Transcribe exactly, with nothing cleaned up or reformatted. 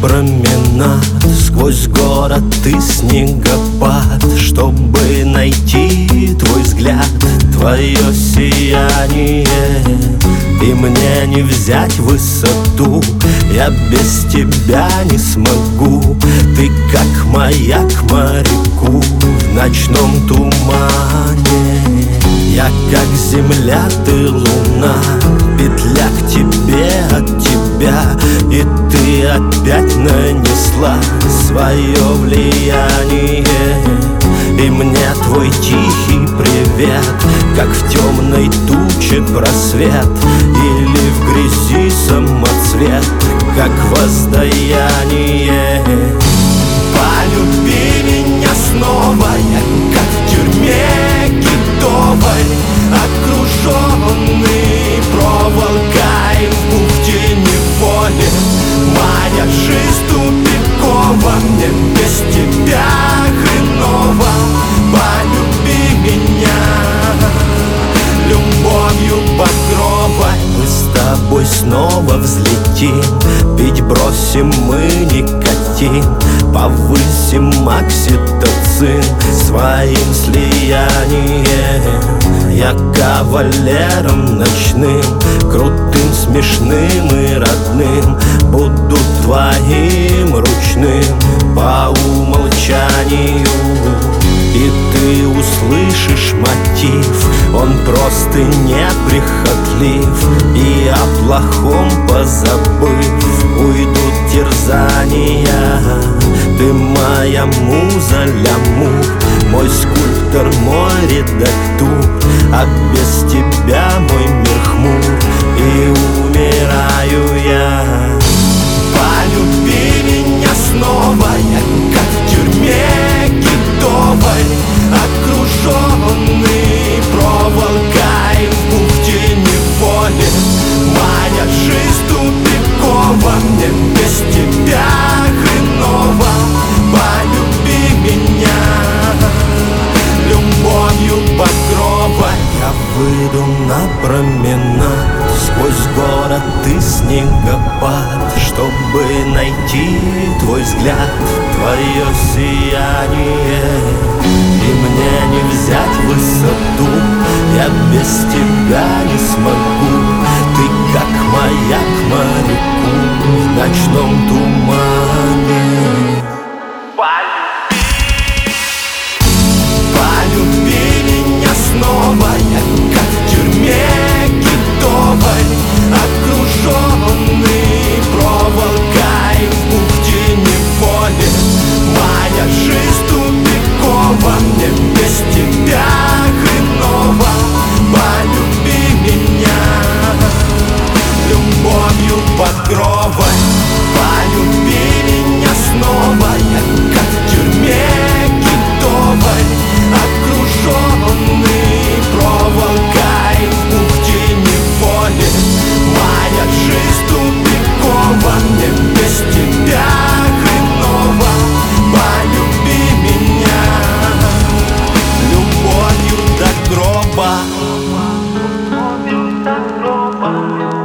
променад сквозь город и снегопад, чтобы найти твой взгляд, твое сияние. И мне не взять высоту, я без тебя не смогу. Ты как маяк моряку в ночном тумане. Я как земля, ты луна, петля к тебе от тебя. И ты опять нанесла свое влияние. И мне твой тихий привет, как в темной туче просвет, или в грязи самоцвет, как воздаяние. Полюби меня снова, я как в тюрьме китовой, окруженный проволокой в бухте неволи. Моя жизнь тупикова, мне без тебя хреново. Полюби меня любовью багровой. Мы с тобой снова взлетим, пить бросим мы никотин, повысим окситоцин своим слиянием. Я кавалером ночным, крутым, смешным и родным, буду твоим ручным по умолчанию. И ты услышишь мотив, он просто неприхотлив. И о плохом позабыв, уйдут терзания. Ты моя муза, лямур, мой скульптор, мой редактур. А без тебя мой мир хмур, и умираю я. Полюби меня снова, я как в тюрьме китовой, окруженный проволокой в бухте неволи. Моя жизнь тупикова, мне без тебя хреново. Полюби меня любовью багровой. Я выйду на променад сквозь город и снегопад, чтобы найти твой взгляд, твое сияние. И мне не взять высоту, я без тебя не смогу. Ты как маяк моряку в ночном тумане. Полюби меня снова, я как в тюрьме китовой, окруженный проволокой в бухте неволи. Моя жизнь тупикова, мне без тебя хреново. Полюби меня любовью багровой. Полюби меня снова, я как в тюрьме китовой, окруженный проволокой в бухте неволи. Моя жизнь тупикова, мне без тебя хреново. Полюби меня любовью до гроба. Любовью до гроба.